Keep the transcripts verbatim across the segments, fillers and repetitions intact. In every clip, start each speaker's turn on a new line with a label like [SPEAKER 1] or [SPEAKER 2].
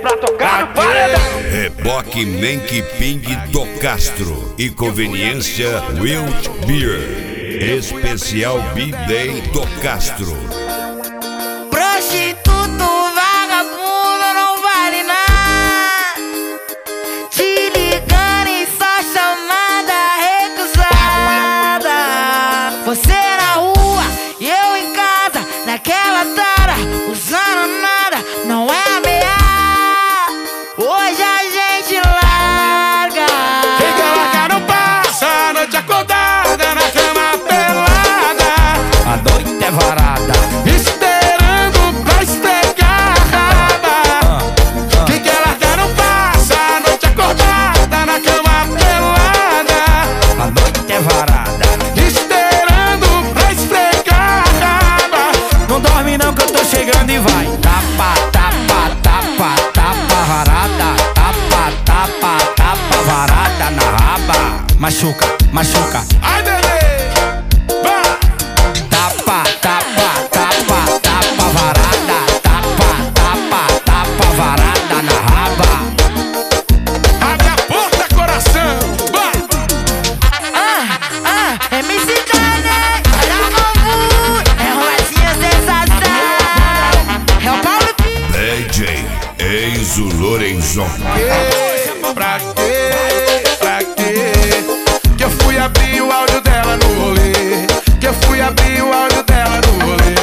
[SPEAKER 1] pra tocar no paredão.
[SPEAKER 2] Reboque Menk Ping do Castro e conveniência Wild Beer. Especial B-Day do Castro.
[SPEAKER 3] Prostituto, vagabundo, não vale nada. Te ligando e só chamada recusada. Você na rua e eu em casa, naquela tara, usando nada, não é ameaça. Hoje a gente larga.
[SPEAKER 4] Quem quer largar não passa a noite acordada na cama pelada.
[SPEAKER 5] A noite é varada,
[SPEAKER 4] esperando pra esfregar a raba. Quem quer largar não passa a noite acordada na cama pelada.
[SPEAKER 5] a noite é varada.
[SPEAKER 4] Esperando pra esfregar a raba.
[SPEAKER 5] Não dorme não que eu tô chegando e vai. Tapa, tapa, tapa, tapa varada. Tapa, tapa, tapa varada na raba. Machuca, machuca.
[SPEAKER 4] Ai, bebê, vai.
[SPEAKER 5] Tapa, tapa, tapa, tapa varada. Tapa, tapa, tapa varada na raba.
[SPEAKER 4] Abre a porta, coração, vai.
[SPEAKER 3] Ah, ah, M C Kanye, olha o bambu, é roladinha sensação. É o Paulo P.
[SPEAKER 2] D J Enzo Lorenzon.
[SPEAKER 4] Que, pra quê, pra quê? Que eu fui abrir o áudio dela no rolê. Que eu fui abrir o áudio dela no rolê.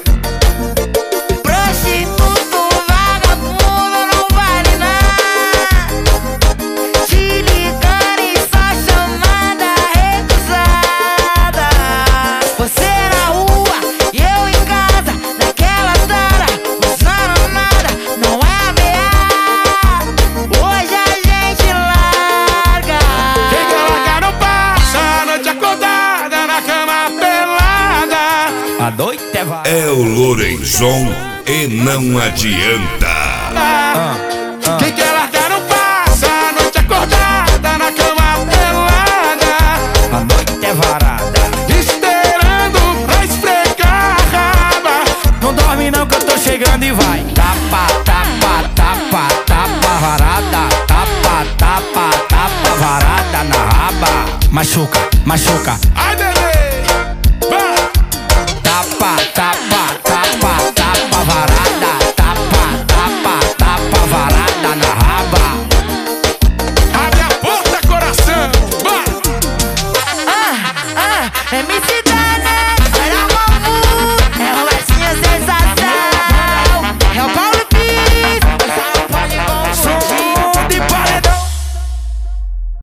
[SPEAKER 3] Prostituto, vagabundo, não vale nada. Te ligando e só chamada recusada. Você na rua e eu em casa, naquela tara, usando nada, não é ameaça. Hoje a gente larga.
[SPEAKER 4] Quem quer largar não passa a noite acordada na cama pelada.
[SPEAKER 5] A noite é varada.
[SPEAKER 2] É o Lorenzon e não adianta.
[SPEAKER 4] Quem quer largar não passa a noite acordada na cama pelada.
[SPEAKER 5] A noite é varada.
[SPEAKER 4] Esperando pra esfregar a raba.
[SPEAKER 5] Não dorme não que eu tô chegando e vai. Tapa, tapa, tapa, tapa varada. Tapa, tapa, tapa varada na raba. Machuca, machuca.
[SPEAKER 4] Ai, bebê,